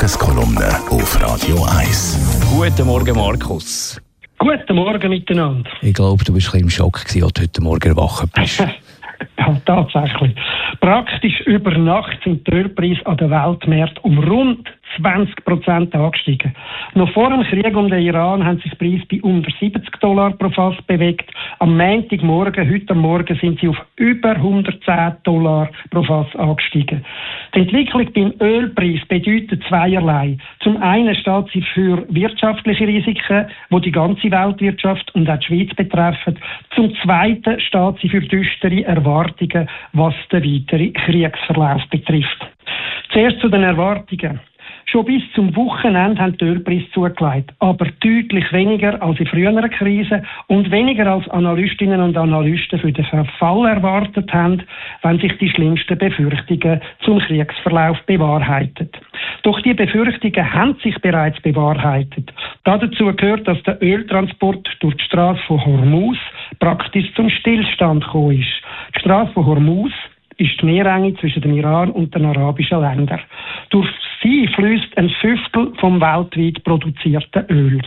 Tageskolumne auf Radio 1. Guten Morgen, Markus. Guten Morgen miteinander. Ich glaube, du bist ein bisschen im Schock gewesen, als du heute Morgen erwacht bist. Ja, tatsächlich. Praktisch über Nacht sind die Ölpreise an den Weltmärkten um rund 20% angestiegen. Noch vor dem Krieg um den Iran haben sich die Preise bei unter $70 pro Fass bewegt. Am Montagmorgen, heute Morgen, sind sie auf über $110 pro Fass angestiegen. Die Entwicklung beim Ölpreis bedeutet zweierlei. Zum einen steht sie für wirtschaftliche Risiken, die die ganze Weltwirtschaft und auch die Schweiz betreffen. Zum zweiten steht sie für düstere Erwartungen, was den weiteren Kriegsverlauf betrifft. Zuerst zu den Erwartungen. Schon bis zum Wochenende haben die Ölpreise zugelegt, aber deutlich weniger als in früheren Krisen und weniger als Analystinnen und Analysten für den Verfall erwartet haben, wenn sich die schlimmsten Befürchtungen zum Kriegsverlauf bewahrheiten. Doch die Befürchtungen haben sich bereits bewahrheitet. Dazu gehört, dass der Öltransport durch die Straße von Hormuz praktisch zum Stillstand gekommen ist. Die Straße von Hormuz ist die Meerenge zwischen dem Iran und den arabischen Ländern. Durch sie fließt ein Fünftel vom weltweit produzierten Öl.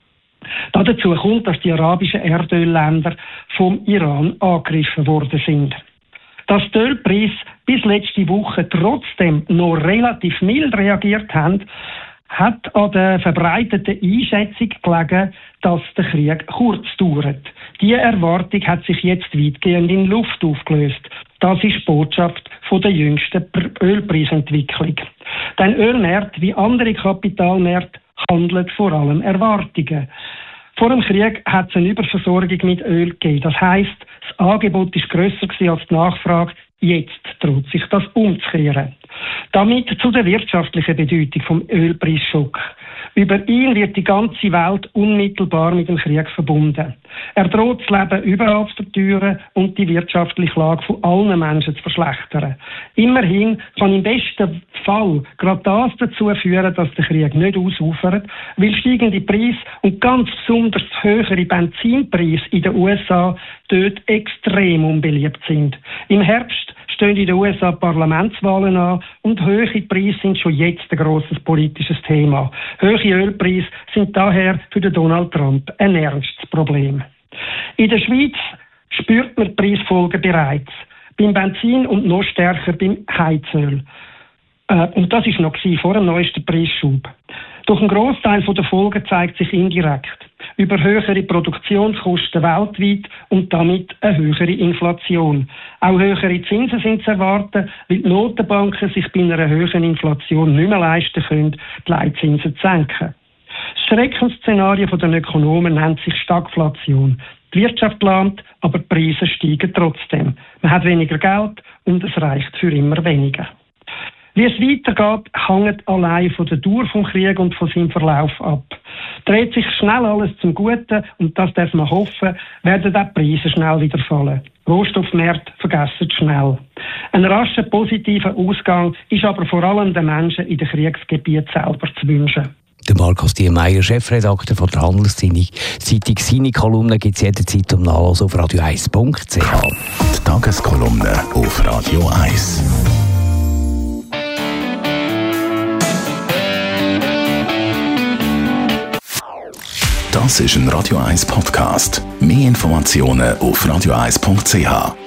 Dazu kommt, dass die arabischen Erdölländer vom Iran angegriffen worden sind. Dass die Ölpreise bis letzte Woche trotzdem noch relativ mild reagiert haben, hat an der verbreiteten Einschätzung gelegen, dass der Krieg kurz dauert. Diese Erwartung hat sich jetzt weitgehend in Luft aufgelöst. Das ist die Botschaft von der jüngsten Ölpreisentwicklung. Denn Ölmärkte wie andere Kapitalmärkte handeln vor allem Erwartungen. Vor dem Krieg hat es eine Überversorgung mit Öl gegeben. Das heisst, das Angebot ist grösser als die Nachfrage. Jetzt droht sich das umzukehren. Damit zu der wirtschaftlichen Bedeutung vom Ölpreisschock. Über ihn wird die ganze Welt unmittelbar mit dem Krieg verbunden. Er droht das Leben überall zu verteuern und die wirtschaftliche Lage von allen Menschen zu verschlechtern. Immerhin kann im besten Fall gerade das dazu führen, dass der Krieg nicht ausufert, weil steigende Preise und ganz besonders höhere Benzinpreise in den USA dort extrem unbeliebt sind. Im Herbst stehen in den USA Parlamentswahlen an und hohe Preise sind schon jetzt ein grosses politisches Thema. Hohe Ölpreise sind daher für den Donald Trump ein ernstes Problem. In der Schweiz spürt man die Preisfolgen bereits. Beim Benzin und noch stärker beim Heizöl. Und das war noch vor dem neuesten Preisschub. Doch ein Grossteil der Folgen zeigt sich indirekt. Über höhere Produktionskosten weltweit und damit eine höhere Inflation. Auch höhere Zinsen sind zu erwarten, weil die Notenbanken sich bei einer höheren Inflation nicht mehr leisten können, die Leitzinsen zu senken. Das Schreckensszenario der Ökonomen nennt sich Stagflation. Die Wirtschaft lahmt, aber die Preise steigen trotzdem. Man hat weniger Geld und es reicht für immer weniger. Wie es weitergeht, hängt allein von der Dauer des Krieges und von seinem Verlauf ab. Dreht sich schnell alles zum Guten, und das darf man hoffen, werden auch die Preise schnell wieder fallen. Rohstoffmärkte vergessen schnell. Ein rascher positiver Ausgang ist aber vor allem den Menschen in den Kriegsgebieten selber zu wünschen. Der Markus Diemeyer, Chefredakteur von der Handelszeitung. Seine Kolumne gibt es jederzeit zum Nachlesen auf radio1.ch. Die Tageskolumne auf Radio 1. Das ist ein Radio 1 Podcast. Mehr Informationen auf radio1.ch.